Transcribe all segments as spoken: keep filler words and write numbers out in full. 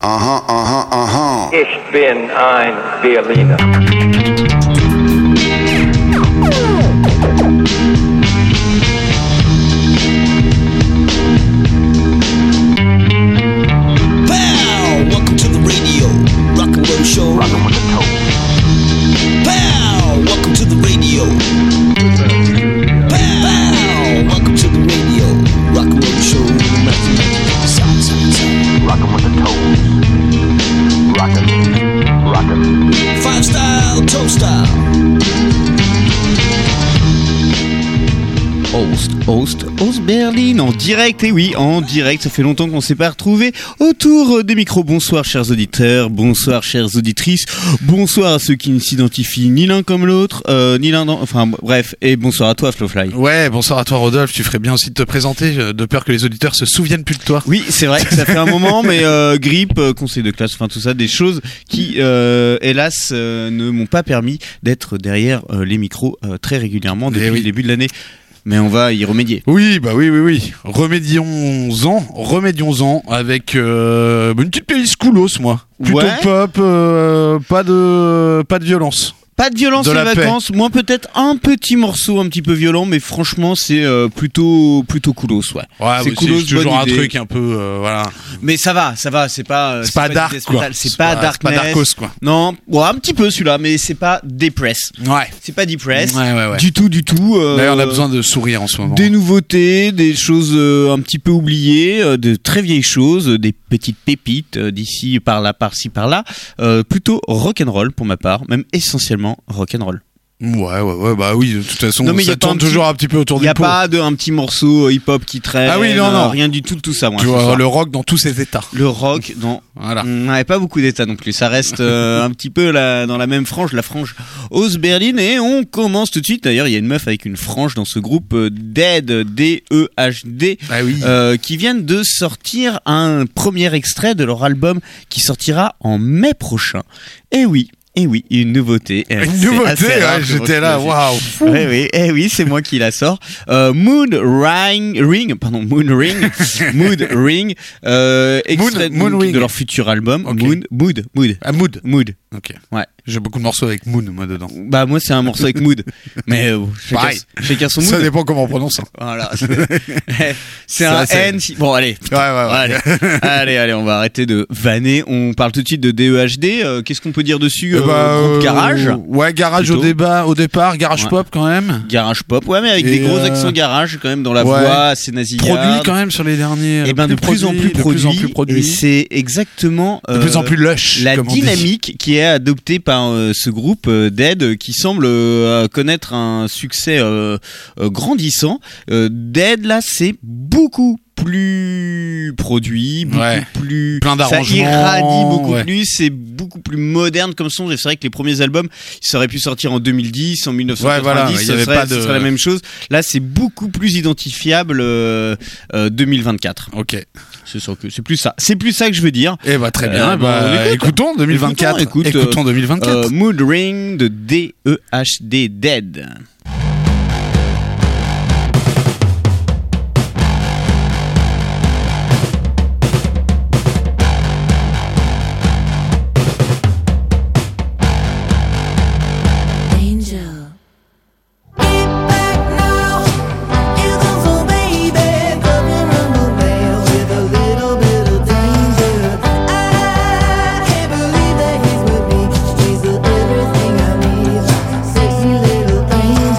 Aha, aha, aha. Ich bin ein Berliner. Pow! Welcome to the radio, rock and roll show. Rockin' with the toe. Pow! Welcome to the radio. Pow! Welcome to the radio, rock and roll show. Side, side, side. Rockin' with the toes. Rockin', rockin'. Five style, toe style. Host, host, host Berlin en direct, et oui, en direct, ça fait longtemps qu'on s'est pas retrouvés autour des micros. Bonsoir chers auditeurs, bonsoir chères auditrices, bonsoir à ceux qui ne s'identifient ni l'un comme l'autre, euh, ni l'un dans... Enfin bref, et bonsoir à toi Flowfly. Ouais, bonsoir à toi Rodolphe, tu ferais bien aussi de te présenter, de peur que les auditeurs se souviennent plus de toi. Oui, c'est vrai que ça fait un moment, mais euh, grippe, euh, conseil de classe, enfin tout ça, des choses qui, euh, hélas, euh, ne m'ont pas permis d'être derrière euh, les micros euh, très régulièrement depuis oui. le début de l'année. Mais on va y remédier. Oui, bah oui, oui, oui. Remédions-en, remédions-en avec euh, une petite playlist coolos, moi. Plutôt Ouais. pop, euh, pas de, pas de violence. Pas de violence De les la paix. vacances, moi peut-être un petit morceau un petit peu violent, mais franchement c'est euh, plutôt plutôt coolos, ouais. Ouais, c'est mais coolos, c'est toujours bonne un idée. truc un peu, euh, voilà. Mais ça va, ça va, c'est pas euh, C'est pas du dark, death quoi. metal, c'est C'est pas pas- darkness. c'est pas darkos, quoi. Non, ouais, un petit peu celui-là, mais c'est pas depress. Ouais. C'est pas depress. Ouais, ouais, ouais. Du tout, du tout. Euh, D'ailleurs, on a besoin de sourire en ce moment. Des nouveautés, des choses euh, un petit peu oubliées, euh, de très vieilles choses, euh, des petites pépites euh, d'ici, par là, par-ci, par-là. Euh, plutôt rock'n'roll pour ma part, même essentiellement rock'n'roll. Ouais, ouais, ouais, bah oui, de toute façon, Non, mais y a ça pas tourne un petit- toujours un petit peu autour Il du n'y a pot. pas de un petit morceau hip-hop qui traîne. Ah oui, non, non. euh, rien du tout de tout ça, moi. Tu ce vois, soir. le rock dans tous ses états. Le rock, non. Voilà. On n'avait pas beaucoup d'états non plus. Ça reste euh, un petit peu la, dans la même frange, la frange House Berlin. Et on commence tout de suite. D'ailleurs, il y a une meuf avec une frange dans ce groupe euh, Dead, D E H D, Ah oui. euh, qui viennent de sortir un premier extrait de leur album qui sortira en mai prochain. Et oui. Et oui, une nouveauté. Euh, Une c'est nouveauté, assez ouais, rare, j'étais là, je- waouh. Oui, oui, eh oui, c'est moi qui la sors. Euh, Mood Ring, Ring, pardon, Moon Ring, Mood Ring, euh, extrait Moon- Moon donc Ring. de leur futur album. Ok. Mood, Mood, Mood, Ah, Mood. Mood. Ok. Ouais. J'ai beaucoup de morceaux avec Moon, moi, dedans. Bah moi c'est un morceau avec Mood, mais euh, chacun, Pareil. chacun son Ça mood. dépend comment on prononce. hein. Voilà. C'est Ça, un c'est- N. si- Bon allez. Ouais, ouais, ouais. Allez, allez, allez, on va arrêter de vanner. On parle tout de suite de D E H D. Euh, Qu'est-ce qu'on peut dire dessus? Eh euh, bah, Groupe euh, garage. Ouais, garage au Plutôt. débat, au départ, garage Ouais. pop quand même. Garage pop, ouais, mais avec Et des gros euh, accents garage quand même dans la ouais. voix, assez nasillarde. Produit quand même sur les derniers. Et ben de plus en plus de produit. plus en plus Et produit. c'est exactement De plus en euh, plus lush. la comme on dit. dynamique qui est adoptée par euh, ce groupe euh, Dead, euh, qui semble euh, connaître un succès euh, euh, grandissant. Euh, Dead là, c'est beaucoup plus produit, beaucoup Ouais. plus Plein d'arrangements, ça irradie beaucoup ouais. plus, c'est beaucoup plus moderne comme son. Et c'est vrai que les premiers albums, ils auraient pu sortir en deux mille dix, en mille neuf cent quatre-vingt-dix, Ouais, voilà, il y ce avait serait, pas de- ce serait la même chose. Là, c'est beaucoup plus identifiable euh, euh, deux mille vingt-quatre. Ok. C'est sûr que c'est plus ça. C'est plus ça que je veux dire. Eh bah très bien. Euh, bah, bon, on écoute. écoutons deux mille vingt-quatre. Écoutons, écoute, Écoutons deux mille vingt-quatre. Euh, Mood Ring de D E H D Dead. Angel. Get back now. You come for baby. Come and run away with a little bit of danger. I can't believe that he's with me. He's the everything I need. Sexy little angel.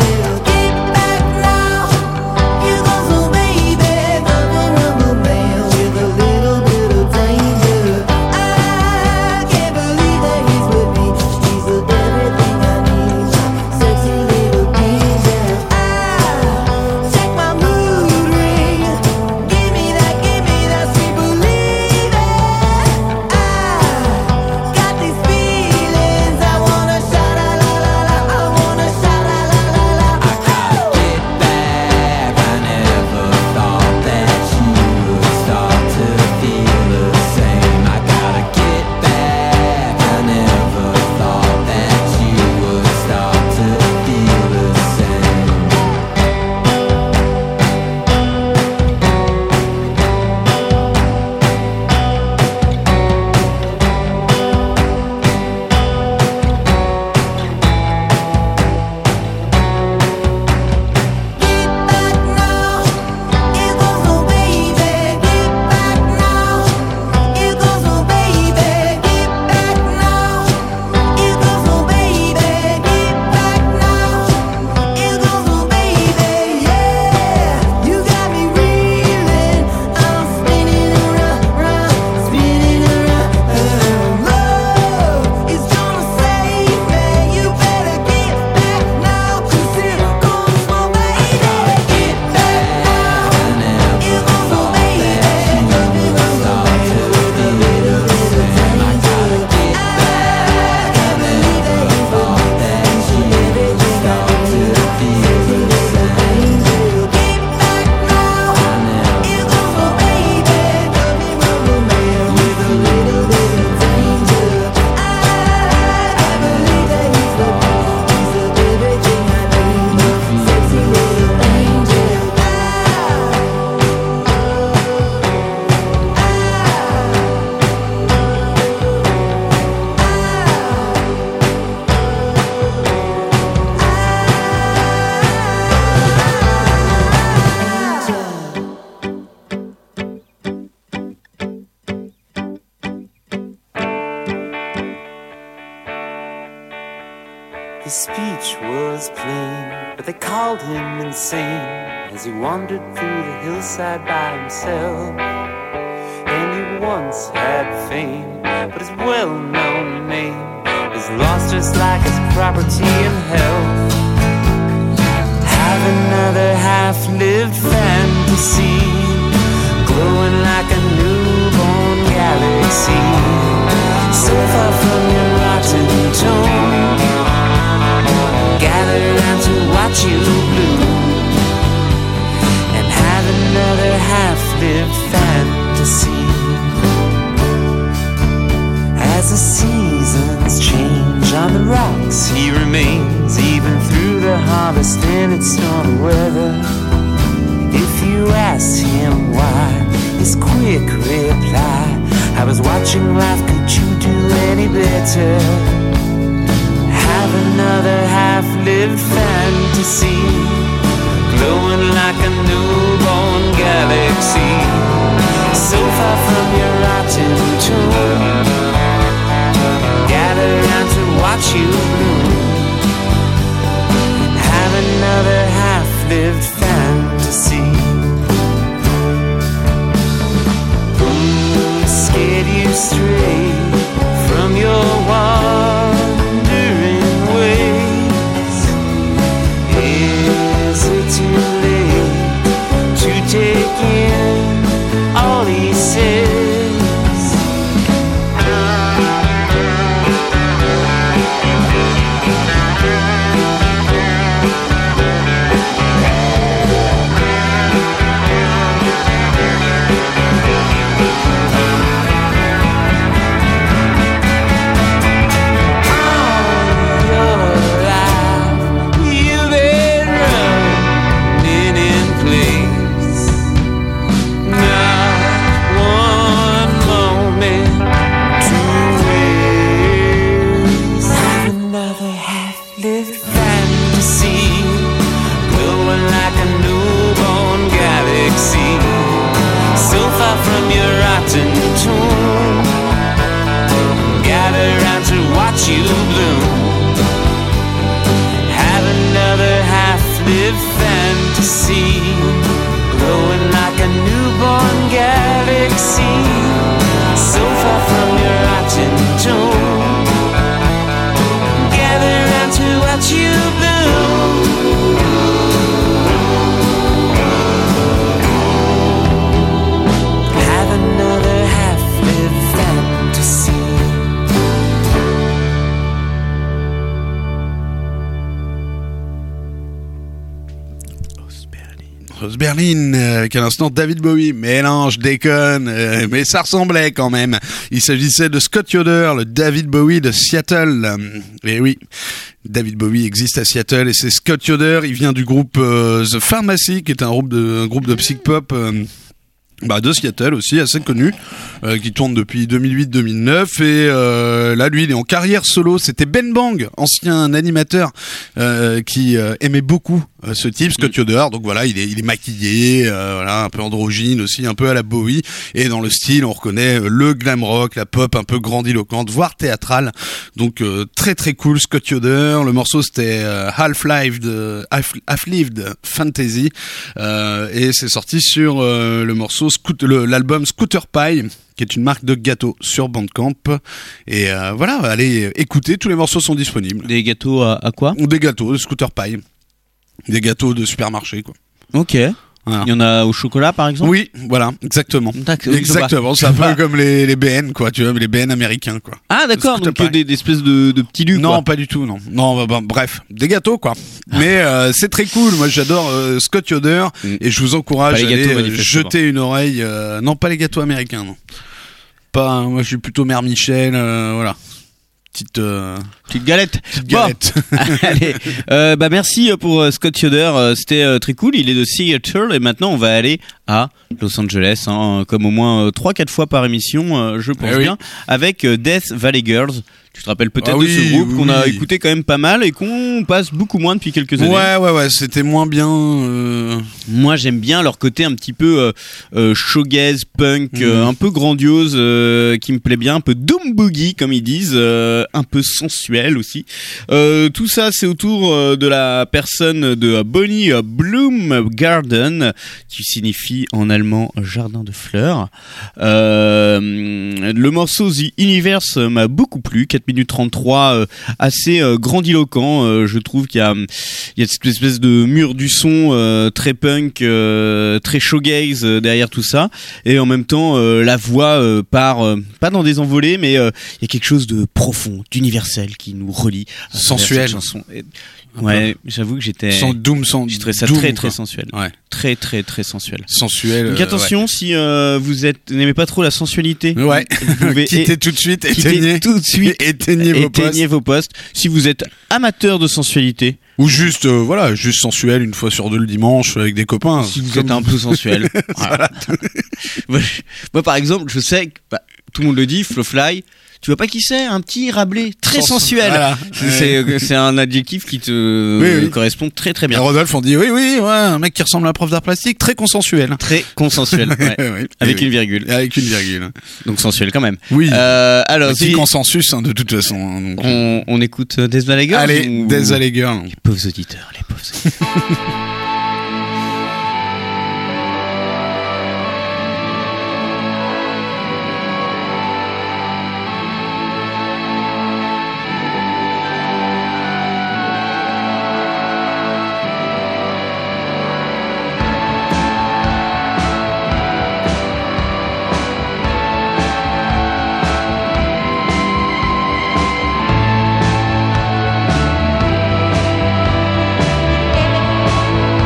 His speech was plain, but they called him insane as he wandered through the hillside by himself. And he once had fame, but his well-known name is lost just like his property and health. Have another half-lived fantasy, glowing like a newborn galaxy, so far from your rotten tomb. Gather round to watch you bloom, and have another half-lived fantasy. As the seasons change on the rocks, he remains even through the harvest and its stormy weather. If you ask him why, his quick reply, I was watching life, could you do any better? Have another half-lived fantasy, glowing like a newborn galaxy, so far from your rotten tomb. Gather round to watch you bloom, and have another half-lived fantasy. Who scared you straight from your wandering ways? Is it too late to take in all he says? You bloom, have another half-lived fantasy, glowing like a newborn galaxy, so far from your rotten tomb. Gather round to watch you bloom. Have another half-lived fantasy. Berlin, avec à l'instant David Bowie. Mais non, je déconne, euh, mais ça ressemblait quand même. Il s'agissait de Scott Yoder, le David Bowie de Seattle. Et oui, David Bowie existe à Seattle et c'est Scott Yoder. Il vient du groupe euh, The Pharmacy, qui est un groupe de, un groupe de psych-pop euh, bah, de Seattle aussi, assez connu, euh, qui tourne depuis deux mille huit deux mille neuf. Et euh, là, lui, il est en carrière solo. C'était Ben Bang, ancien animateur, euh, qui euh, aimait beaucoup euh, ce type, Scott Yoder. Donc voilà, il est, il est maquillé, euh, voilà, un peu androgyne aussi, un peu à la Bowie. Et dans le style, on reconnaît le glam rock, la pop un peu grandiloquente, voire théâtrale. Donc euh, très très cool, Scott Yoder. Le morceau, c'était euh, Half-Lived, Half, Half-Lived Fantasy. Euh, et c'est sorti sur euh, le morceau Scoot- le, l'album Scooter Pie, qui est une marque de gâteaux sur Bandcamp. Et euh, voilà, allez écouter, tous les morceaux sont disponibles. Des gâteaux à, à quoi ? Des gâteaux de Scooter Pie. Des gâteaux de supermarché, quoi. Ok. Voilà. Il y en a au chocolat, par exemple ? Oui, voilà, exactement. D'accord. Exactement, c'est un peu comme les, les B N, quoi, tu vois, les B N américains, quoi. Ah, d'accord, Scooter donc euh, Pie. des, des espèces de, de petits lus, Non, quoi. pas du tout, non. Non, bah, bah, bref, des gâteaux, quoi. Mais euh, c'est très cool. Moi, j'adore euh, Scott Yoder Mm. et je vous encourage Pas les à aller gâteaux, euh, manifestement. jeter une oreille. Euh, non, pas les gâteaux américains, non. Pas. Moi, je suis plutôt Mère Michel, euh, voilà. Petite, euh, Petite galette. petite Bon. galette. Allez, euh, bah merci pour euh, Scott Yoder, euh, c'était euh, très cool. Il est de Seattle et maintenant on va aller à Los Angeles, hein, comme au moins trois quatre fois par émission, euh, je pense Eh oui. bien, avec euh, Death Valley Girls. Tu te rappelles peut-être Ah de oui, ce groupe oui, qu'on a oui. écouté quand même pas mal et qu'on passe beaucoup moins depuis quelques années. Ouais, ouais, ouais, c'était moins bien. Euh... Moi j'aime bien leur côté un petit peu euh, euh, shoegaze, punk, Mhm. euh, un peu grandiose, euh, qui me plaît bien, un peu doom boogie comme ils disent, euh, un peu sensuel. sensuel aussi. Euh, tout ça, c'est autour euh, de la personne de Bonnie Bloomgarden, qui signifie en allemand jardin de fleurs. Euh, le morceau The Universe m'a beaucoup plu, quatre minutes trente-trois, euh, assez euh, grandiloquent. Euh, je trouve qu'il y a, il y a cette espèce de mur du son euh, très punk, euh, très showgaze euh, derrière tout ça, et en même temps euh, la voix euh, part euh, pas dans des envolées, mais euh, il y a quelque chose de profond, d'universel qui nous relie à travers Sensuel. cette chanson. Et, ouais, j'avoue que j'étais, Sans doom, sans j'ai trouvé ça doom, très quoi. très sensuel, Ouais. très très très sensuel. Sensuel. Donc euh, attention, si euh, vous êtes n'aimez pas trop la sensualité, Ouais. Ouais. vous pouvez Quittez é- tout de suite, quitter éteignez. tout de suite, éteignez vos postes. éteignez vos postes. Si vous êtes amateur de sensualité, Ou juste, euh, voilà, juste sensuel une fois sur deux le dimanche avec des copains. si vous Comme- êtes un peu sensuel. Voilà. moi, je- moi, par exemple, je sais que bah, tout le monde le dit, Flowfly. Tu vois pas qui c'est? Un petit Rabelais, très Sens- sensuel. voilà. C'est, c'est- c'est un adjectif qui te Oui, oui. correspond très très Et bien. Rodolphe, on dit oui, oui, ouais, un mec qui ressemble à un prof d'art plastique, très consensuel. Très consensuel, ouais. Oui, Avec oui. une virgule. Avec une virgule. Donc sensuel quand même. Oui. Euh, alors, Petit si consensus, hein, de toute façon. hein, donc. on, on écoute euh, Death Valley Girls Allez, ou- Death Valley Girl. Les pauvres auditeurs, les pauvres auditeurs. Thank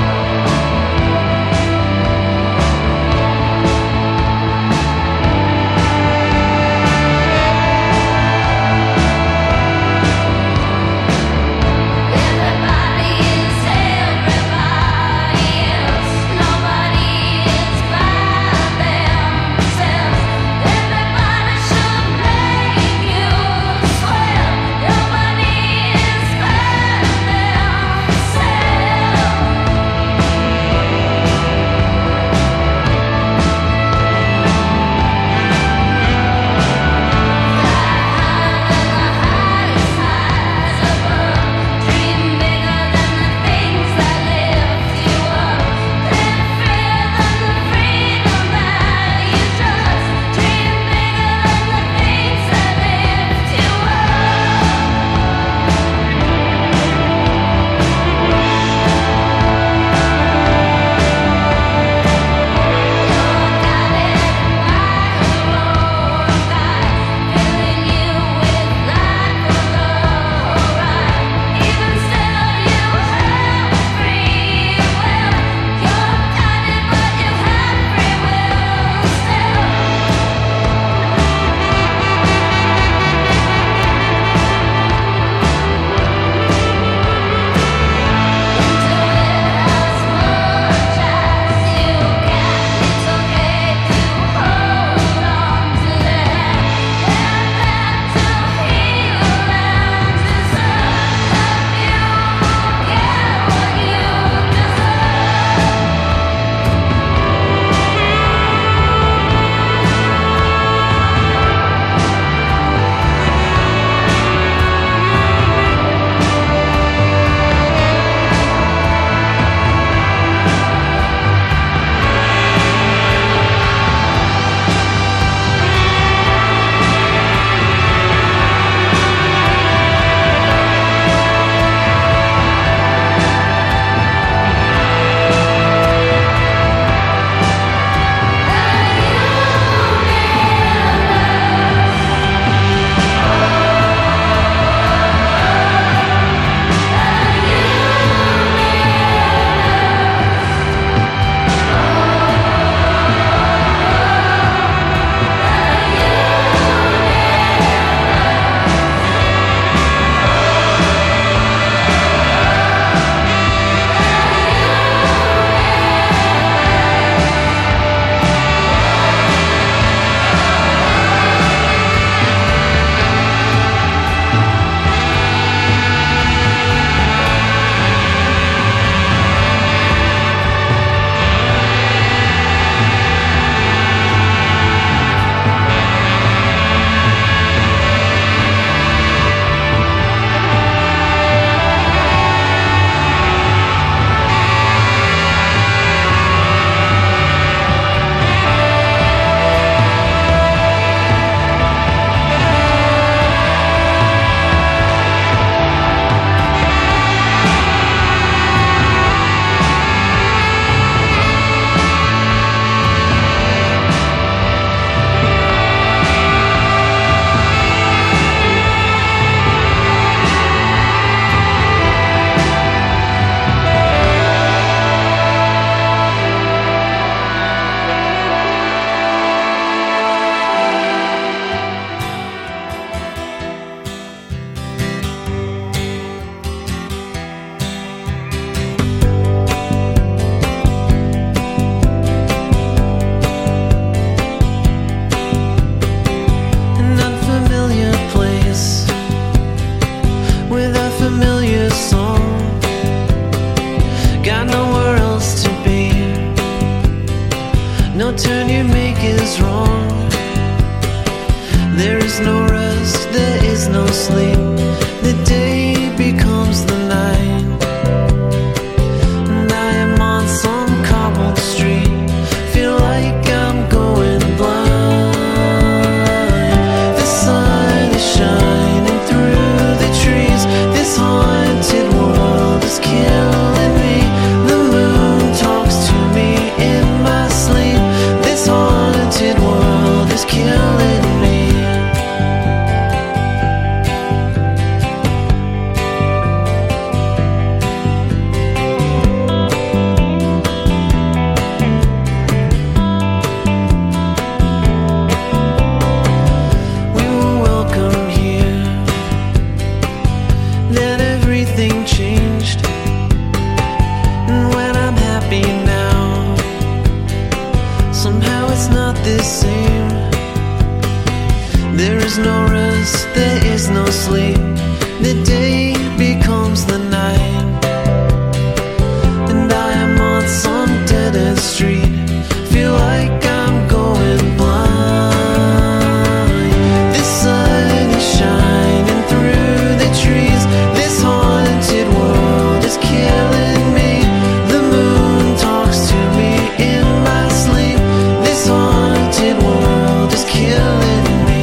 no sleep. The day becomes the night, and I am on some dead end street. Feel like I'm going blind. The sun is shining through the trees. This haunted world is killing me. The moon talks to me in my sleep. This haunted world is killing me.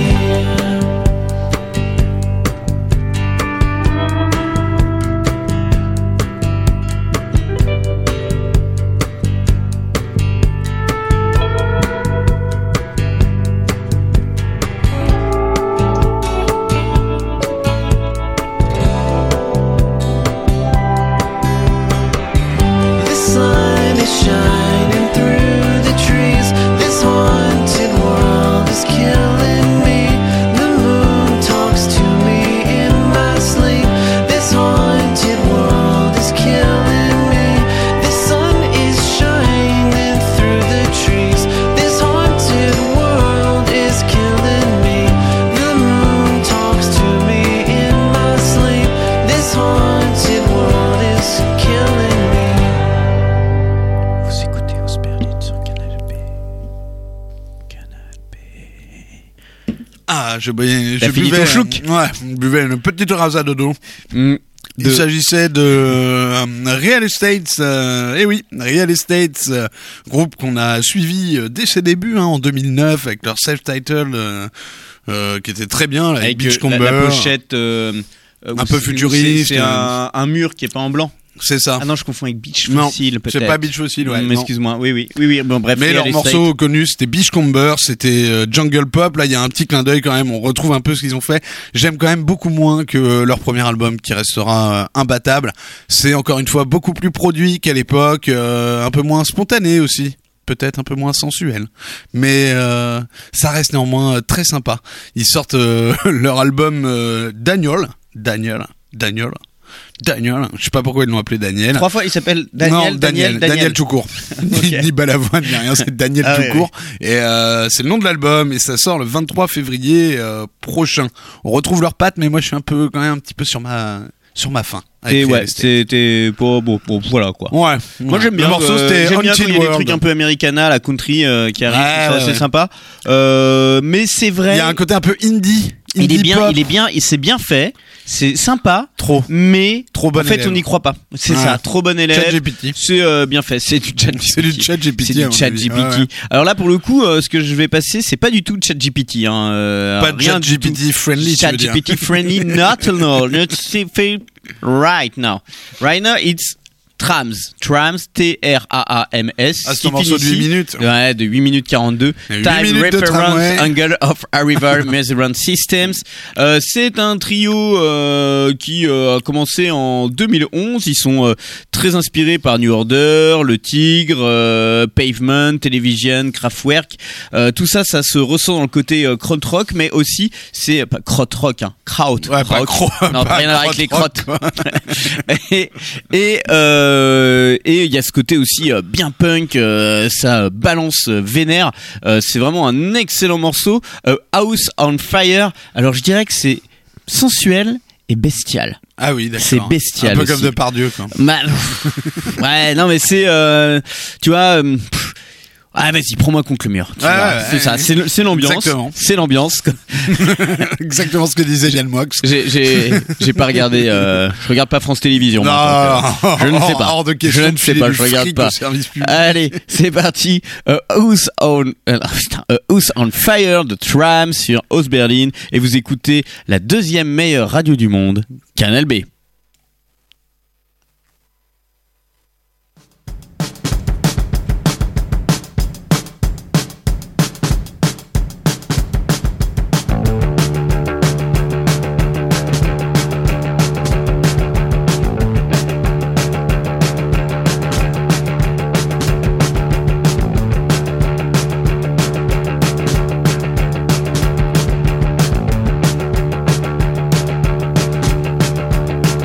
The sun is shining through the trees. This haunted world is killing me. The moon talks to me in my sleep. This haunted world is killing me. The sun is shining through the trees. This haunted world is killing me. The moon talks to me in my sleep. This haunted world is killing me. Vous écoutez Osberlin sur Canal B. Canal B. Ah, je, je T'as fini buvais, ton chouc? Ouais, je buvais une petite rasa de dos. Mm. Il De- s'agissait de euh, Real Estates, euh, eh oui, Real Estates, euh, groupe qu'on a suivi euh, dès ses débuts, hein, en deux mille neuf, avec leur self-title euh, euh, qui était très bien, là, avec, Avec euh, la, Beachcomber. la pochette euh, euh, Un où peu c'est- futuriste, C'est c'est euh. un, un mur qui est pas en blanc. C'est ça. Ah non, je confonds avec Beach Non, Fossil peut-être. c'est pas Beach Fossil, ouais. Mm, non. Excuse-moi. Oui, oui, oui, oui. Bon, bref. Mais Real leur Estate. morceau connu, c'était Beachcomber, c'était euh, Jungle Pop. Là, il y a un petit clin d'œil quand même. On retrouve un peu ce qu'ils ont fait. J'aime quand même beaucoup moins que euh, leur premier album, qui restera euh, imbattable. C'est encore une fois beaucoup plus produit qu'à l'époque, euh, un peu moins spontané aussi. Peut-être un peu moins sensuel, mais euh, ça reste néanmoins euh, très sympa. Ils sortent euh, leur album euh, Daniel, Daniel, Daniel, Daniel. Je sais pas pourquoi ils l'ont appelé Daniel. Trois fois, il s'appelle Daniel, non, Daniel, Daniel, Daniel tout court. Ni, ni Balavoine, ni rien, c'est Daniel Ah tout ouais, court. Et euh, c'est le nom de l'album et ça sort le vingt-trois février euh, prochain. On retrouve leurs pattes, mais moi je suis un peu quand même un petit peu sur ma sur ma faim. avec Et Real ouais, Estate. c'était pas bon, bon, voilà quoi. Ouais. Moi ouais. j'aime bien Le morceau euh, c'était j'aime bien quand Haunted il y a des World. trucs un peu americana, la country euh, qui arrive, Ouais, tout ça, ouais, c'est ouais. sympa. Euh, mais c'est vrai. Il y a un côté un peu indie. il indie est bien, pop. il est bien, il c'est bien fait, c'est sympa. Trop. Mais Trop bon en fait élève. on n'y croit pas. C'est Ouais. ça, trop bon élève. ChatGPT. C'est euh, bien fait, c'est du ChatGPT. C'est du ChatGPT, C'est à du mon ChatGPT. avis. Ouais, ouais. Alors là pour le coup, euh, ce que je vais passer, c'est pas du tout de ChatGPT. Hein, euh, Pas de rien du tout. ChatGPT friendly, tu veux dire. ChatGPT friendly, not at all. Not say- right now. Right now, it's Trams. Trams, T R A A M S. Ah, c'est un qui morceau de finit huit ici- minutes. Ouais, de huit minutes quarante-deux. Et huit Time minutes de Reference tramway. Angle of Arrival Measurement Systems. Euh, c'est un trio euh, qui euh, a commencé en deux mille onze. Ils sont euh, très inspirés par New Order, Le Tigre, euh, Pavement, Television, Kraftwerk. Euh, tout ça, ça se ressent dans le côté euh, krautrock, mais aussi c'est pas krautrock, hein, kraut. Ouais, pas Kraut. cro- Non, pas rien à voir avec les krautrock, crottes. et et euh, et il y a ce côté aussi euh, bien punk, euh, ça balance euh, vénère. Euh, c'est vraiment un excellent morceau. Euh, House on Fire. Alors je dirais que c'est sensuel et bestial. Ah oui, d'accord. C'est bestial Un peu aussi. comme Depardieu, quoi. Bah, ouais, non mais c'est, euh, tu vois. euh, pff, ah vas-y, prends-moi contre le mur. Tu Ouais, vois, ouais, c'est ouais, ça, ouais. c'est, le- c'est l'ambiance. Exactement. C'est l'ambiance. Exactement ce que disait Yann Moix. J'ai, j'ai, j'ai pas regardé. Euh, je regarde pas France Télévisions. moi, Non, donc, euh, je ne sais pas. hors de question Je ne de sais filer pas. du Je regarde fric pas. au service public. Allez, c'est parti. Euh, House on, euh, putain, euh, House on Fire de Tram sur House Berlin et vous écoutez la deuxième meilleure radio du monde, Canal B. Thank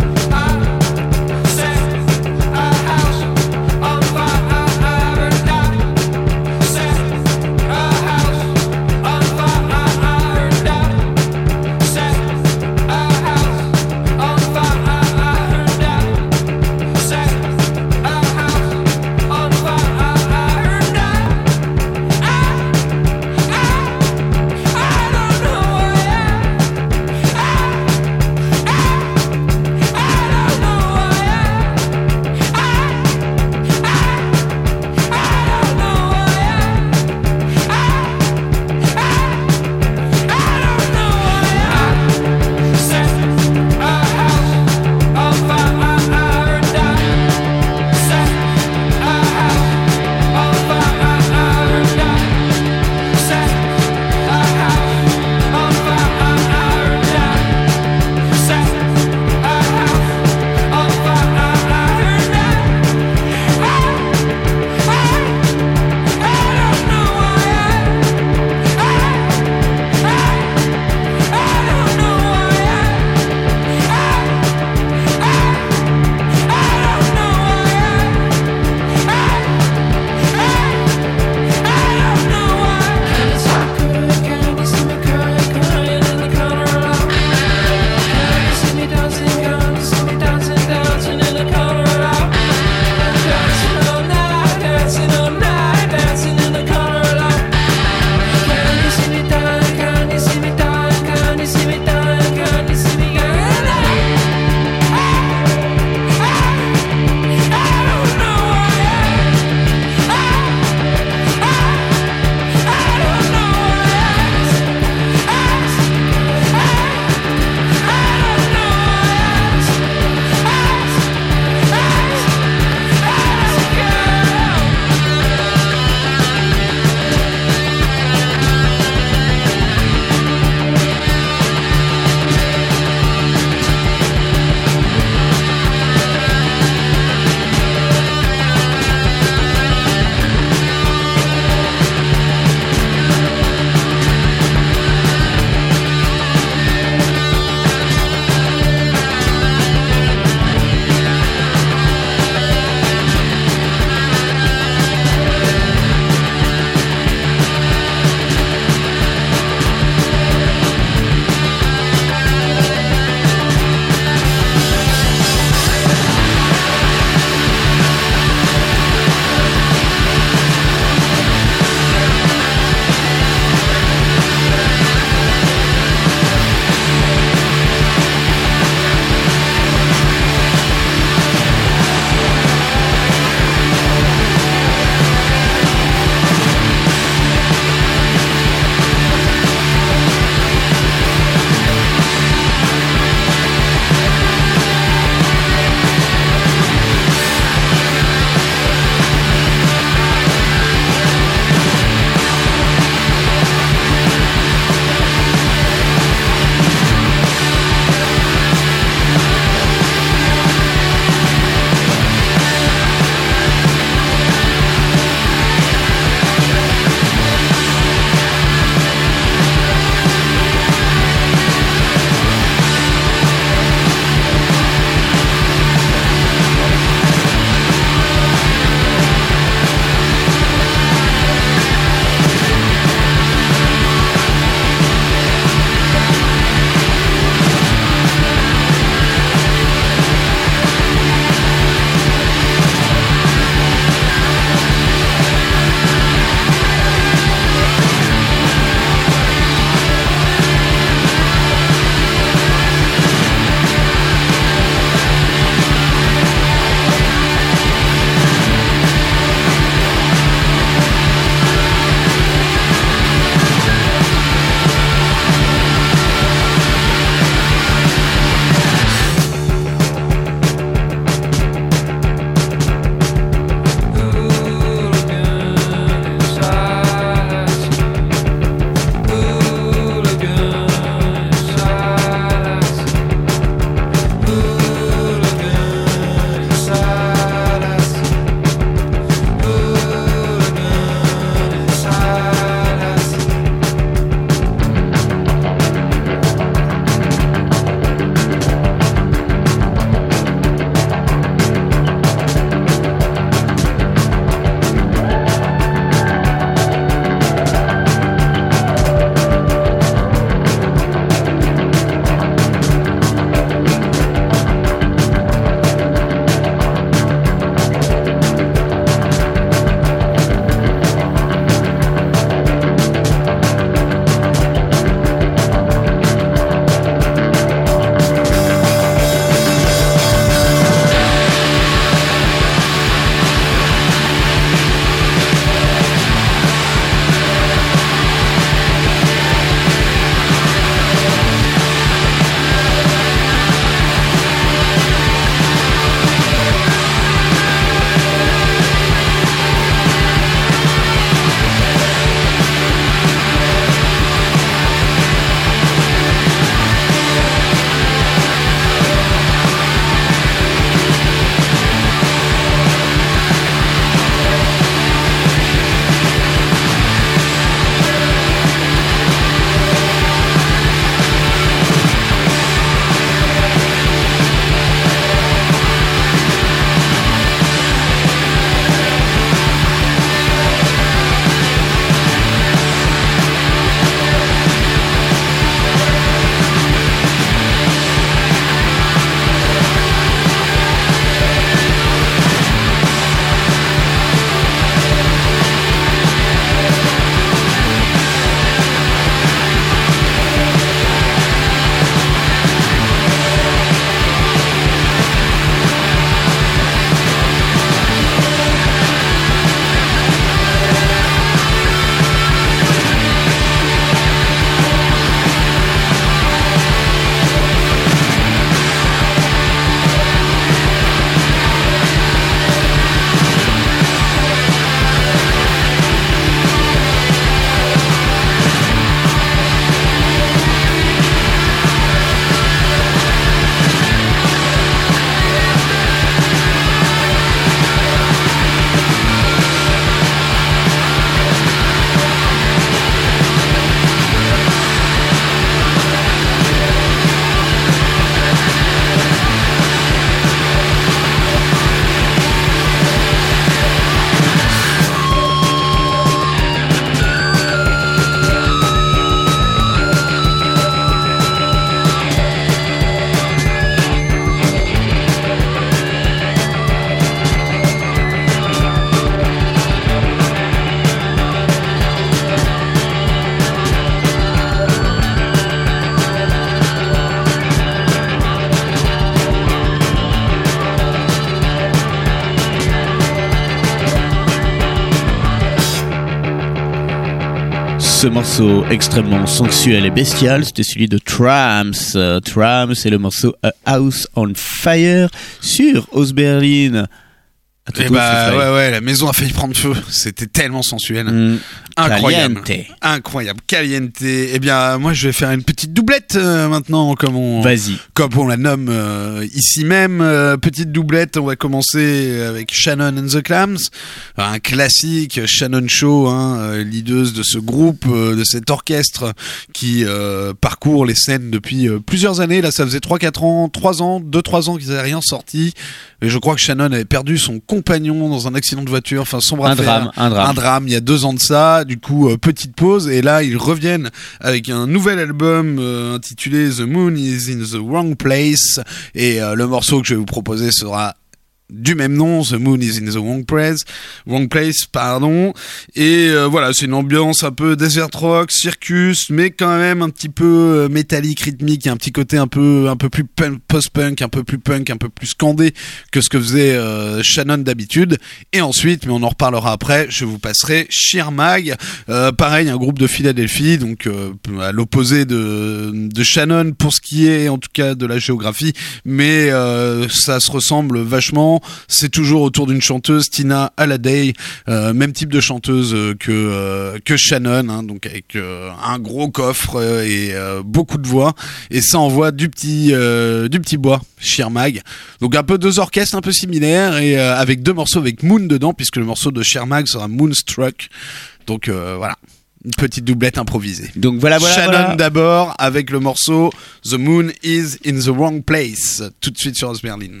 Ce morceau extrêmement sensuel et bestial, c'était celui de Trams. Euh, Trams, c'est le morceau A House on Fire sur Ostberlin. Et bah ouais ouais, la maison a failli prendre feu. C'était tellement sensuel, Mm. incroyable, Caliente. incroyable, caliente. Eh bien, moi, je vais faire une petite doublette euh, maintenant, comme on, Vas-y. comme on la nomme euh, ici même. Euh, petite doublette. On va commencer avec Shannon and the Clams, un classique. Shannon Shaw, hein, euh, leaduse de ce groupe, euh, de cet orchestre qui euh, parcourt les scènes depuis euh, plusieurs années. Là, ça faisait trois quatre ans, trois ans, deux trois ans qu'ils n'avaient rien sorti. Et je crois que Shannon avait perdu son compagnon dans un accident de voiture, enfin sombre Un affaire. drame, un drame. Un drame, il y a deux ans de ça. Du coup, euh, petite pause. Et là, ils reviennent avec un nouvel album euh, intitulé The Moon is in the Wrong Place. Et euh, le morceau que je vais vous proposer sera du même nom, The Moon is in the Wrong Place, Wrong Place, pardon. Et euh, voilà, c'est une ambiance un peu desert rock, circus, mais quand même un petit peu euh, métallique, rythmique, un petit côté un peu un peu plus punk, post-punk, un peu plus punk, un peu plus scandé que ce que faisait euh, Shannon d'habitude. Et ensuite, mais on en reparlera après, je vous passerai Sheer Mag, euh, pareil, un groupe de Philadelphie, donc euh, à l'opposé de de Shannon pour ce qui est en tout cas de la géographie, mais euh, ça se ressemble vachement. C'est toujours autour d'une chanteuse, Tina Halliday, euh, même type de chanteuse euh, que euh, que Shannon, hein, donc avec euh, un gros coffre euh, et euh, beaucoup de voix, et ça envoie du petit euh, du petit bois. Sheer Mag, donc un peu deux orchestres un peu similaires et euh, avec deux morceaux avec Moon dedans, puisque le morceau de Sheer Mag sera Moonstruck. Donc euh, voilà. Une petite doublette improvisée. Donc voilà, voilà, Shannon voilà. d'abord avec le morceau The Moon is in the Wrong Place, tout de suite sur Ostberlin.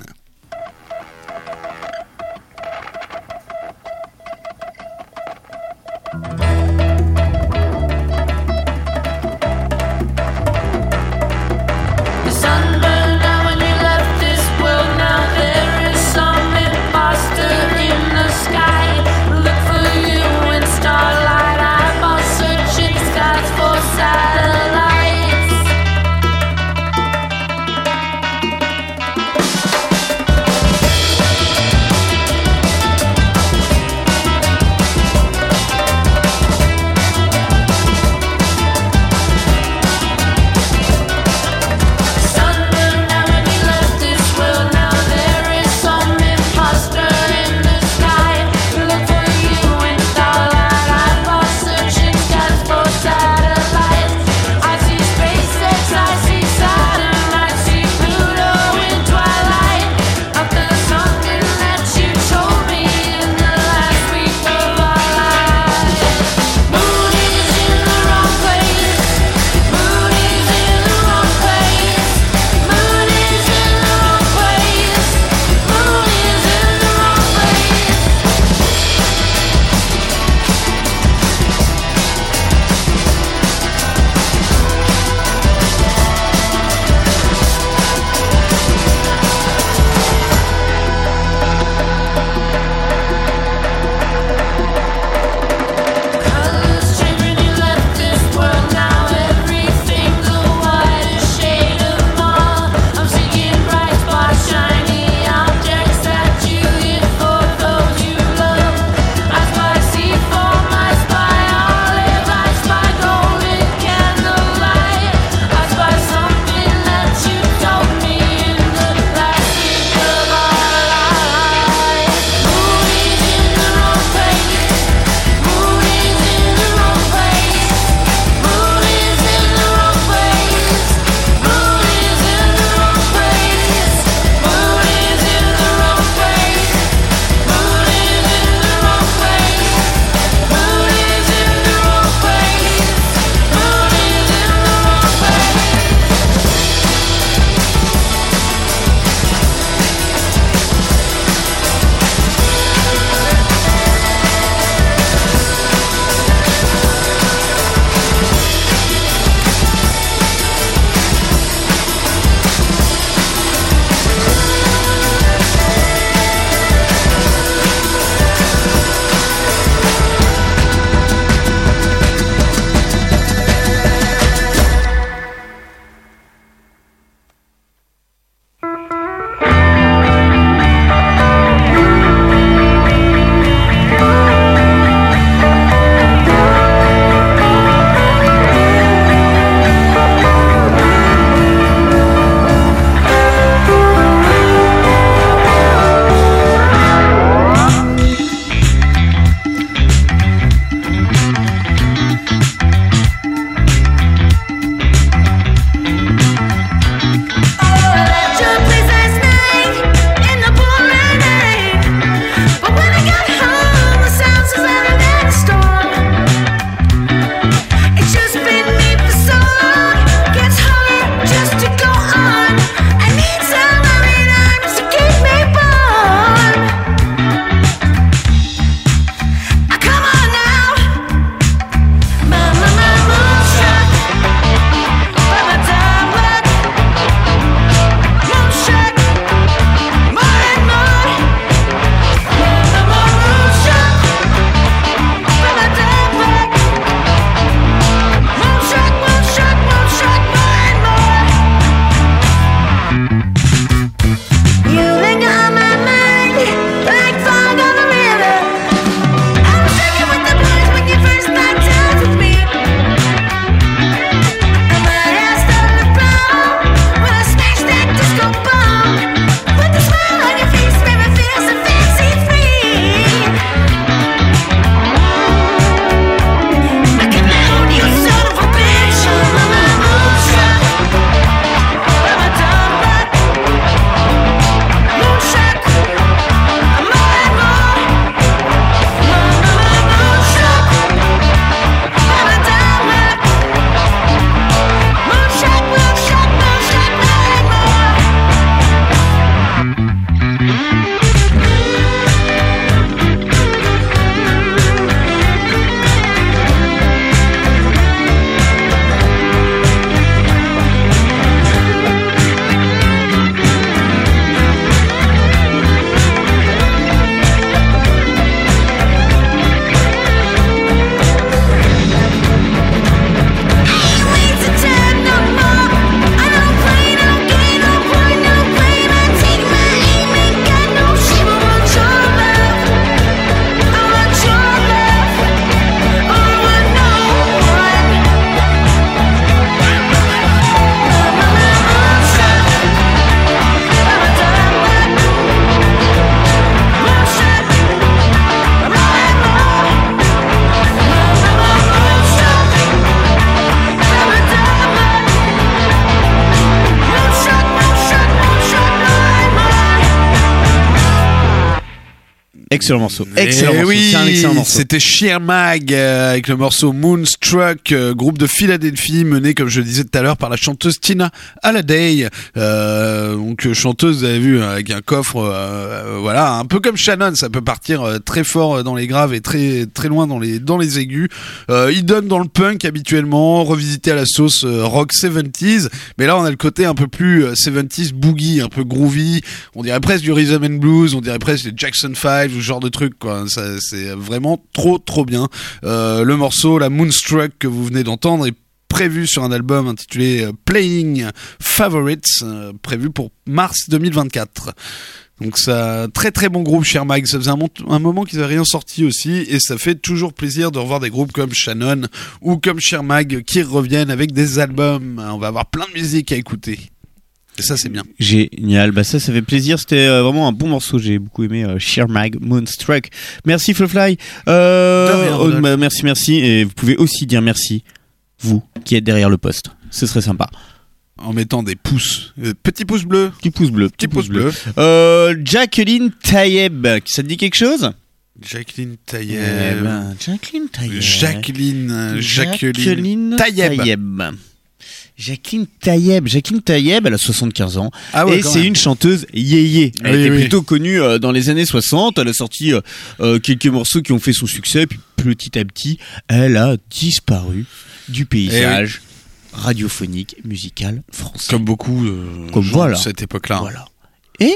The sun burned out when you left this world. Now there is some imposter in the sky. Look for you in starlight. Eyeballs searching skies for satellites. Sun Excellent morceau. Excellent Eh morceau. oui, C'est un excellent morceau. c'était Sheer Mag euh, avec le morceau Moonstruck, euh, groupe de Philadelphie mené, comme je le disais tout à l'heure, par la chanteuse Tina Halliday. Euh, donc euh, chanteuse, vous avez vu, avec un coffre, euh, euh, voilà, un peu comme Shannon, ça peut partir euh, très fort dans les graves et très très loin dans les dans les aigus. Euh, il donne dans le punk habituellement, revisité à la sauce euh, rock soixante-dix, mais là on a le côté un peu plus euh, soixante-dix boogie, un peu groovy. On dirait presque du rhythm and blues, on dirait presque des Jackson five, ce genre de truc, quoi. Ça, c'est vraiment trop trop bien. Euh, le morceau, la Moonstruck que vous venez d'entendre, est prévu sur un album intitulé euh, Playing Favorites, euh, prévu pour mars deux mille vingt-quatre. Donc ça, très très bon groupe, Sheer Mag. Ça faisait un, mon- un moment qu'ils n'avaient rien sorti aussi, et ça fait toujours plaisir de revoir des groupes comme Shannon ou comme Sheer Mag qui reviennent avec des albums. On va avoir plein de musique à écouter. Et ça, c'est bien. Génial, bah ça, ça fait plaisir. C'était euh, vraiment un bon morceau. J'ai beaucoup aimé euh, Sheer Mag, Moonstruck. Merci Flowfly. Euh, De rien, oh, Rodolphe. bah, merci, merci. Et vous pouvez aussi dire merci, vous qui êtes derrière le poste. Ce serait sympa. En mettant des pouces, euh, petits pouces bleus. Petit pouce bleu. Petit pouce bleu. Euh, Jacqueline Tayeb, ça te dit quelque chose? Jacqueline Eh Tayeb. ben, Jacqueline Tayeb. Jacqueline, euh, Jacqueline Jacqueline Tayeb. Tayeb. Jacqueline Tayeb. Jacqueline Tayeb, elle a soixante-quinze ans. Ah ouais, et quand c'est même. une chanteuse yéyé. Elle Oui, était oui. plutôt connue euh, dans les années soixante. Elle a sorti euh, euh, quelques morceaux qui ont fait son succès. Puis petit à petit, elle a disparu du paysage radiophonique, musical français. Comme beaucoup euh, Comme gens voilà. de cette époque-là. Voilà. Et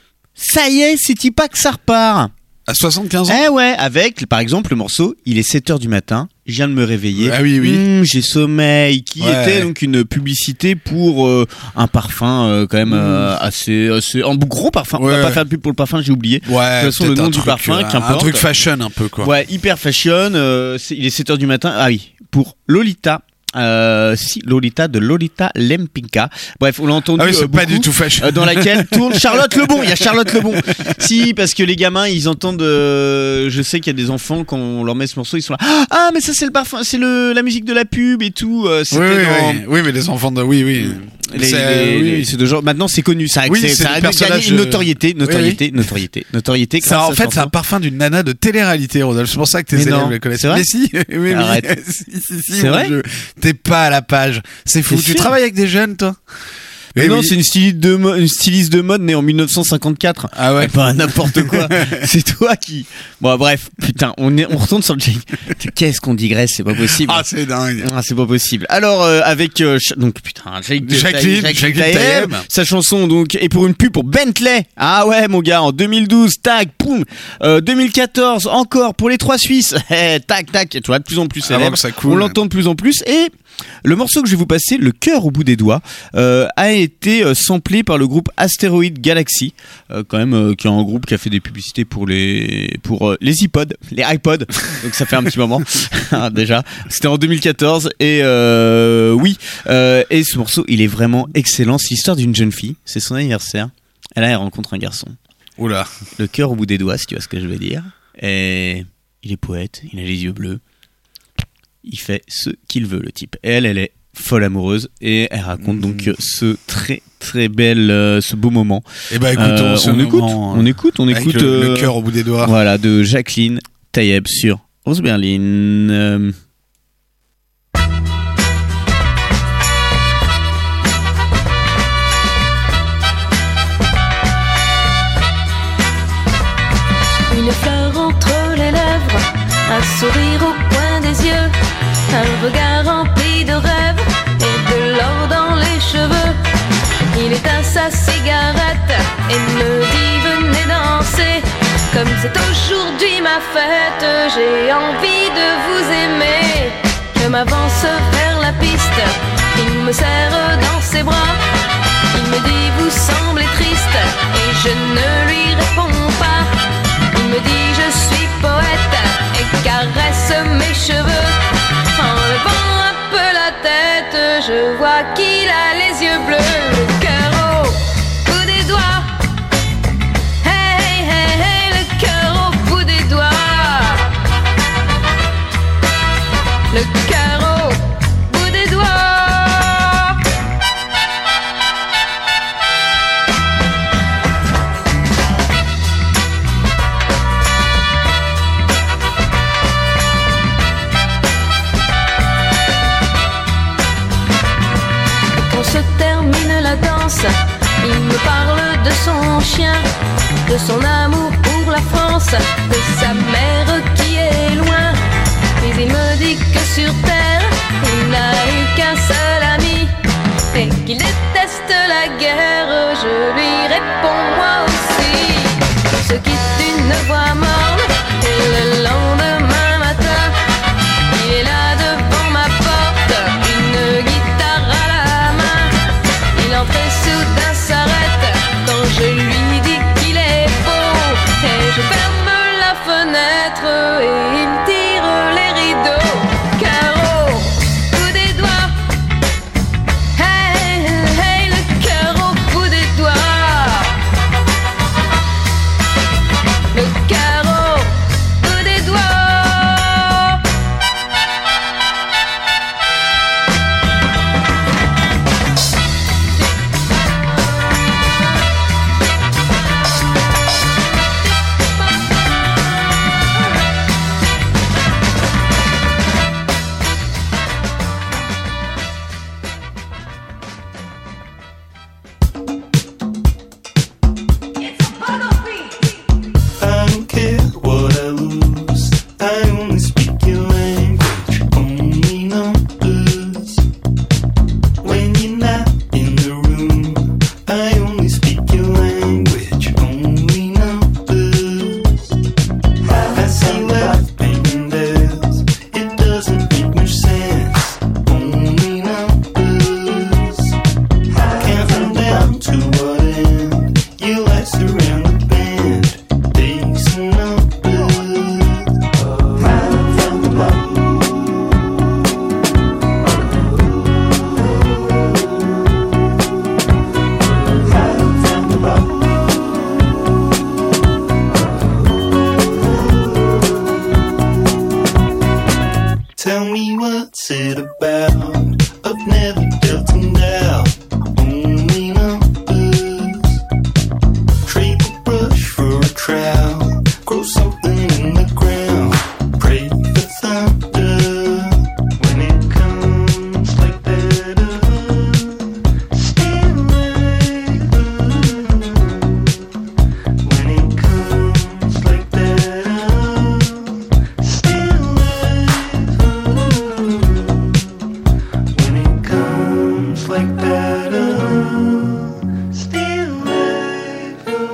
ça y est, c'est pas que ça repart. À soixante-quinze ans. Eh ouais, avec par exemple le morceau Il est sept heures du matin, je viens de me réveiller. Ah oui, oui. Hum, j'ai sommeil, qui Ouais. était donc une publicité pour euh, un parfum euh, quand même euh, assez, assez un gros parfum. On Ouais. va pas faire de pub pour le parfum, j'ai oublié. Ouais, De toute façon, peut-être le nom un du truc, parfum, euh, qu'importe. un truc fashion un peu, quoi. Ouais, hyper fashion. euh, c'est- il est sept heures du matin. Ah oui, pour Lolita. Euh, si Lolita de Lolita Lempinka. Bref, on l'a entendu Ah oui, c'est euh, pas beaucoup, du tout fashion. euh, dans laquelle tourne Charlotte Lebon. Il y a Charlotte Lebon. Si, parce que les gamins, ils entendent. euh, je sais qu'il y a des enfants quand on leur met ce morceau, ils sont là. Ah, mais ça c'est le parfum, c'est le la musique de la pub et tout. euh, Oui, C'était oui, dans. oui. Oui, mais les enfants de. Oui, oui. Les, C'est- les- oui. les- c'est de genre maintenant c'est connu, ça a, Oui, c'est- c'est ça des a gagné personnages, une euh, notoriété, notoriété, notoriété, notoriété. Ça, grâce en à fait, cette c'est un chanson. parfum d'une nana de télé-réalité, Rodolphe. C'est pour ça que tes Mais élèves non, le connaissent. c'est vrai Mais si, oui, oui. Arrête. si, si, si, C'est mon vrai Dieu. T'es pas à la page. C'est fou. T'es Tu sûr travailles avec des jeunes, toi? Mais Eh non, oui. c'est une styliste de, mo- une styliste de mode née en mille neuf cent cinquante-quatre. Ah ouais. Eh ben, n'importe quoi. C'est toi qui. Bon, bref, putain, on est, on retourne sur le jingle. Qu'est-ce qu'on digresse, c'est pas possible. Ah, c'est dingue. Ah, c'est pas possible. Alors euh, avec euh, Ch- donc putain Jacqueline, Jacqueline, Jacqueline Tayeb, Tayeb. sa chanson donc et pour une pub pour Bentley. Ah ouais mon gars, en deux mille douze, tac, poum. Euh, deux mille quatorze encore pour les trois Suisses. Eh, tac tac, tu vois de plus en plus Avant célèbre. que ça coule. On l'entend de plus en plus et le morceau que je vais vous passer, Le cœur au bout des doigts, euh, a été euh, samplé par le groupe Asteroid Galaxy, euh, quand même, euh, qui est un groupe qui a fait des publicités pour les pour euh, les iPods, les iPods. Donc ça fait un petit moment déjà. C'était en deux mille quatorze et euh, oui. Euh, et ce morceau, il est vraiment excellent. C'est l'histoire d'une jeune fille. C'est son anniversaire. Et là, elle rencontre un garçon. Oula. Le cœur au bout des doigts, si tu vois ce que je veux dire. Et il est poète. Il a les yeux bleus. Il fait ce qu'il veut, le type. Et elle, elle est folle amoureuse et elle raconte donc ce très très bel, euh, ce beau moment. Eh ben, écoutons Euh, ce on écoute, moment, on écoute, on avec écoute. le, le euh, cœur au bout des doigts. Voilà, de Jacqueline Tayeb sur Rose Berlin. Euh, Une fleur entre les lèvres, un sourire au coin des yeux, un regard rempli de rêves et de l'or dans les cheveux. Il éteint sa cigarette et me dit venez danser. Comme c'est aujourd'hui ma fête, j'ai envie de vous aimer. Je m'avance vers la piste, il me serre dans ses bras. Il me dit vous semblez triste et je ne lui réponds pas. Il me dit je suis poète et caresse mes cheveux. En levant un peu la tête, je vois qu'il a les yeux bleus. Le cœur au bout des doigts. Hey, hey, hey, le cœur au bout des doigts. Le cœur au bout des doigts. la danse. Il me parle de son chien, de son amour pour la France, de sa mère qui est loin. Mais il me dit que sur terre, il n'a eu qu'un seul ami et qu'il déteste la guerre. Je lui réponds moi aussi. On se quitte d'une voix morne et le lendemain matin, il est là devant ma porte, une guitare à la main. Il entre et soudain s'arrête quand je lui dis qu'il est beau. Et je ferme la fenêtre et il tire les rideaux. Caro, bout des doigts. Hey, hey, le cœur au bout des doigts. Le carreau, bout des doigts. I don't care what I lose. I only speak your language, only numbers. When you're not in the room, I only speak your language, only numbers. I see life painting death, it doesn't make much sense, only numbers. Can't run down to what end, your lights around the bend, days and numbers. Tell me what's it about? I've never dealt in doubt, only numbers. Trade the brush for a trowel, grow something in the ground, pray for thunder. When it comes like that, uh, stay away. When it comes like that, uh, stay away. When it comes like that, uh, stay away.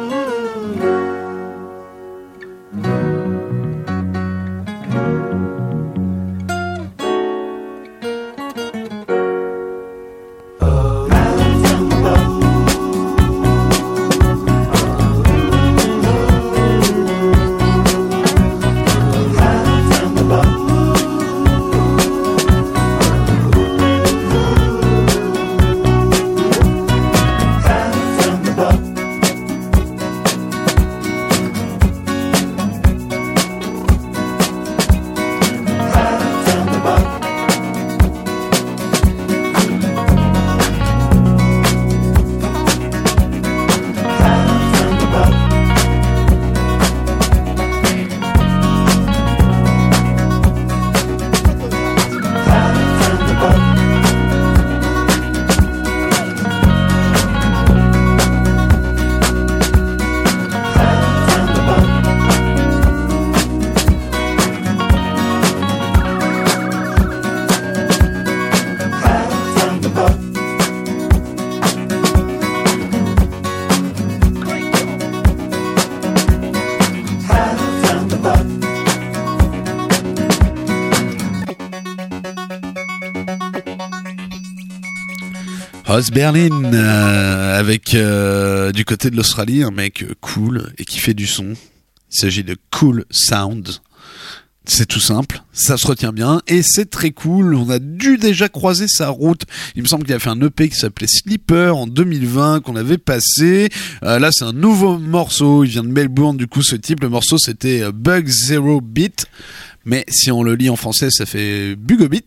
Os Berlin euh, avec euh, du côté de l'Australie un mec euh, cool et qui fait du son. Il s'agit de Cool Sound. C'est tout simple, ça se retient bien et c'est très cool. On a dû déjà croiser sa route. Il me semble qu'il a fait un E P qui s'appelait Sleeper en deux mille vingt qu'on avait passé. Euh, là c'est un nouveau morceau, il vient de Melbourne du coup ce type. Le morceau c'était euh, Bug Zero Beat. Mais si on le lit en français, ça fait Bugobit.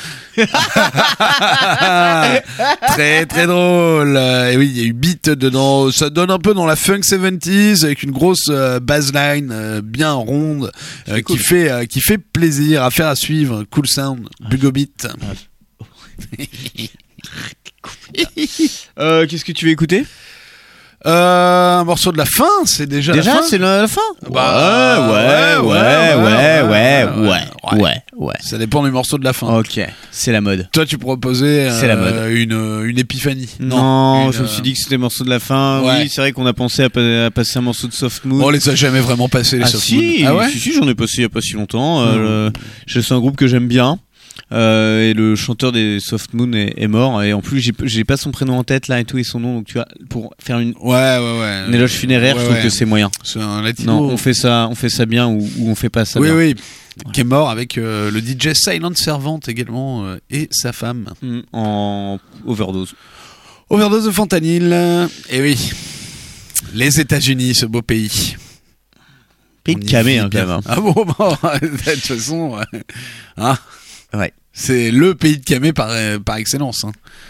Très très drôle. Et oui, il y a eu beat dedans. Ça donne un peu dans la funk soixante-dix avec une grosse euh, bassline euh, bien ronde euh, cool. qui fait euh, qui fait plaisir à faire à suivre. Cool sound, Bugobit. Euh, qu'est-ce que tu veux écouter? Euh, un morceau de la fin, c'est déjà, Déjà, la fin. c'est la, la fin. Bah, ouais, ouais, ouais, ouais, ouais, ouais, ouais, ouais. Ça dépend du morceau de la fin. Ok, c'est la mode. Toi, tu proposais euh, C'est la mode. une une épiphanie. Non, une, je me suis dit que c'était le morceau de la fin. Ouais. Oui, c'est vrai qu'on a pensé à, pa- à passer un morceau de Soft Moon. On les a jamais vraiment passés les ah, Soft si, Moon. Ah ouais. si, si, j'en ai passé il y a pas si longtemps. Euh, le- je- C'est un groupe que j'aime bien. Euh, et le chanteur des Soft Moon est, est mort, et en plus j'ai, j'ai pas son prénom en tête là et tout et son nom, donc tu vois, pour faire une, Ouais, ouais, ouais. une éloge funéraire, Ouais, je trouve ouais. que c'est moyen. C'est un latino. Non, on fait ça, on fait ça bien ou, ou on fait pas ça oui, bien. oui. Qui est mort avec euh, le D J Silent Servant également euh, et sa femme. Mm, en overdose. Overdose de fentanyl. Et oui. Les États-Unis, ce beau pays. Pays On de y camé, vit hein, quand bien. même. hein. Ah bon, bon, de toute façon, ouais. Hein, Ouais. c'est le pays de camé par, euh, par excellence. Hein.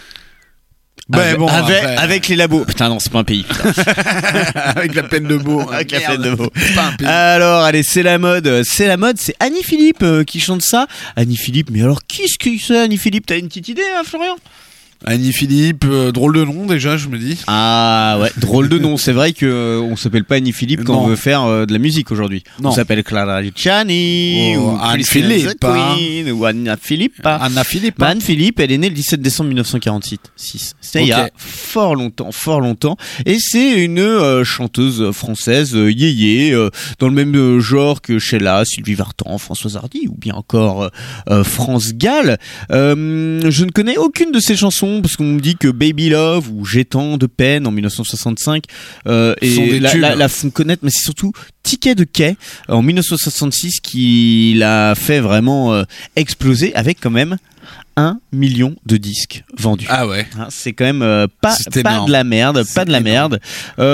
Ben avec, bon, avec, après, avec les labos. Putain, non, c'est pas un pays. putain. avec la peine de beau. Avec la Merde, peine de mots. c'est pas un pays. Alors, allez, c'est la mode. C'est la mode, c'est Annie Philippe euh, qui chante ça. Annie Philippe, mais alors, qu'est-ce que c'est, Annie Philippe? T'as une petite idée, hein, Florian? Annie Philippe, euh, drôle de nom déjà, je me dis. Ah ouais, drôle de nom. C'est vrai que euh, on s'appelle pas Annie Philippe quand Non. on veut faire euh, de la musique aujourd'hui. Non. On s'appelle Clara Luciani, Oh, ou Anne Christine Philippe, the Queen, ou Anna Philippe. Anna Philippe. Bah, Anne Philippe, elle est née le dix-sept décembre mille neuf cent quarante-six. C'était il y a Ok. fort longtemps, fort longtemps. Et c'est une euh, chanteuse française, euh, yéyé, euh, dans le même euh, genre que Sheila, Sylvie Vartan, Françoise Hardy, ou bien encore euh, euh, France Gall. Euh, je ne connais aucune de ses chansons, parce qu'on me dit que Baby Love ou J'ai tant de peine en mille neuf cent soixante-cinq euh, et Sont des la, tubes. la, la font connaître, mais c'est surtout Ticket de quai en mille neuf cent soixante-six qui l'a fait vraiment euh, exploser avec quand même un million de disques vendus. Ah ouais. Hein, c'est quand même euh, pas, C'est pas énorme. de la merde, C'est pas de la énorme. merde.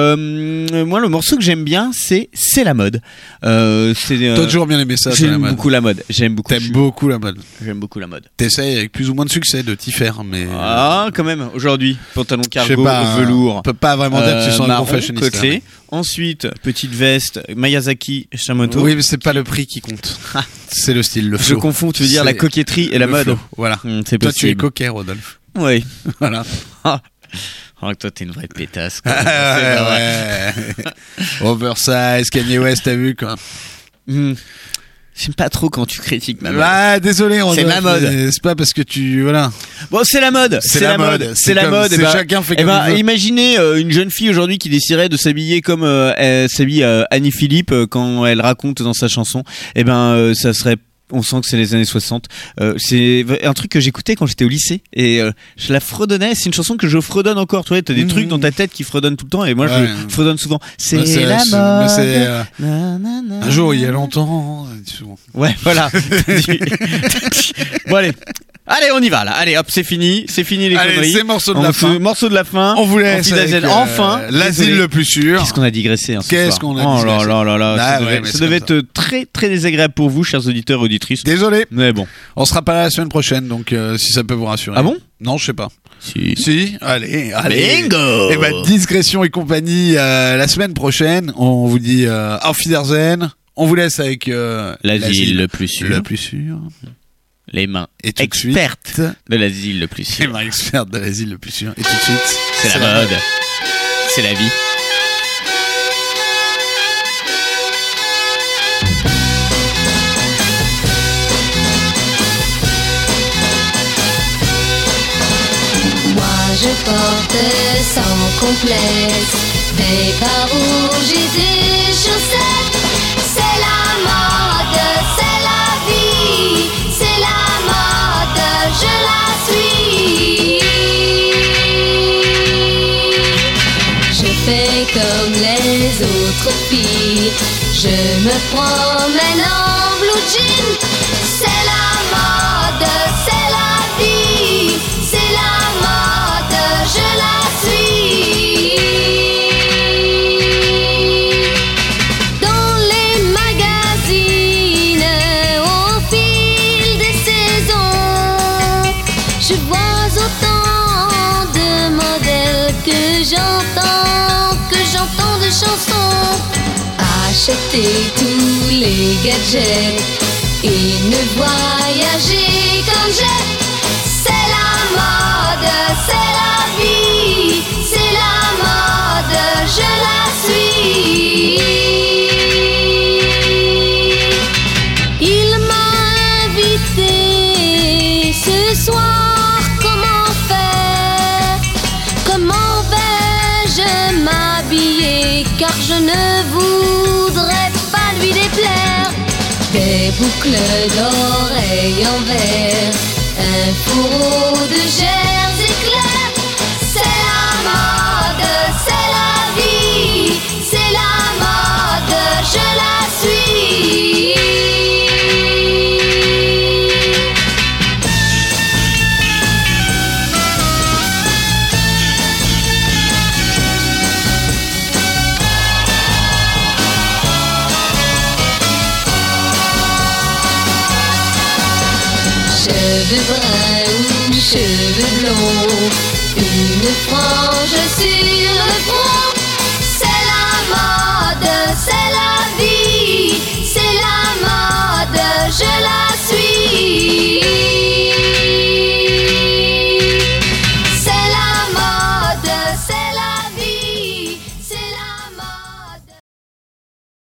Euh, moi, le morceau que j'aime bien, c'est C'est la mode. Euh, c'est, euh, T'as toujours bien aimé ça, toi, la j'aime mode. beaucoup la mode. J'aime beaucoup. T'aimes beaucoup la mode. J'aime beaucoup la mode. T'essayes avec plus ou moins de succès de t'y faire, mais. Ah, quand même. Aujourd'hui, pantalon je sais cargo, pas. velours. On peut pas vraiment dire que tu euh, sois un marron, gros fashionista. côtelé. Ensuite, petite veste, Miyazaki, Shamoto. Oui, mais c'est pas le prix qui compte. c'est le style, le Je flow. confonds, tu veux dire C'est la coquetterie et la le mode. flow, Voilà. Hum, c'est Toi, tu es possible. coquet, Rodolphe. Oui. Voilà. Ah, oh, toi, t'es une vraie pétasse. quoi. ouais, C'est pas vrai. ouais. Oversize, Kanye West, t'as vu quoi. Hum. J'aime pas trop quand tu critiques ma mode. Bah, désolé, Rodolphe. C'est ma mode. mais C'est pas parce que tu. Voilà. Bon, c'est la mode. C'est C'est la la mode. mode. C'est C'est la comme- mode. c'est Eh ben, chacun fait eh comme ben, il veut. imaginez euh, une jeune fille aujourd'hui qui déciderait de s'habiller comme euh, elle s'habille euh, Annie Philippe euh, quand elle raconte dans sa chanson. Eh ben, euh, ça serait. On sent que c'est les années soixante. Euh, c'est un truc que j'écoutais quand j'étais au lycée et euh, je la fredonnais. C'est une chanson que je fredonne encore. Tu vois, t'as des Mhm. trucs dans ta tête qui fredonnent tout le temps et moi Ouais. je fredonne souvent. C'est Bah, c'est- la c'est- mode. mais c'est, euh, Na, na, na, Un jour, il y a na. longtemps. Ouais, voilà. Bon allez. Allez, on y va là. Allez, hop, c'est fini. C'est fini les Allez, conneries. c'est morceau de On la se- fin. Morceau de la fin. On vous laisse Enfile avec, la zen. euh, Enfin. l'asile désolé. le plus sûr. Qu'est-ce qu'on a digressé hein, ce Qu'est-ce soir. qu'on a Oh là digressé. là là là. Ah ça ouais, devait, mais ça c'est devait comme être très très désagréable pour vous, chers auditeurs et auditrices. Désolé. Mais bon. On sera pas là la semaine prochaine, donc euh, si ça peut vous rassurer. Ah bon? Non, je sais pas. Si. Si, allez, allez. Bingo. Et bah, discrétion et compagnie euh, la semaine prochaine. On vous dit euh, auf Wiedersehen. On vous laisse avec euh, L'asile le plus sûr. Le plus sûr. Les mains Et tout de suite, expertes de l'asile le plus les sûr. mains expertes de l'asile le plus sûr. Et tout de suite, C'est la mode. C'est la vie. Moi je porte sans complexe des bas rouges et des chaussettes. C'est la mode, c'est la vie, c'est la mode, je la suis. Je fais comme les autres filles, je me promène en blue jean. C'est la mode, c'est la vie, c'est la mode, je la suis. Dans les magazines, au fil des saisons, je vois autant de modèles que j'entends, que j'entends de chansons. Acheter tous les gadgets et ne voyager comme j'ai. C'est la mode, c'est la vie, c'est la mode, je la suis. Il m'a invité ce soir, comment faire? Comment vais-je m'habiller? Car je ne voudrais pas lui déplaire. Des boucles d'oreilles en verre, un fourreau de gers éclairs. C'est la mode, c'est la vie, c'est la mode, je la suis. Cheveux bruns ou cheveux blonds, une frange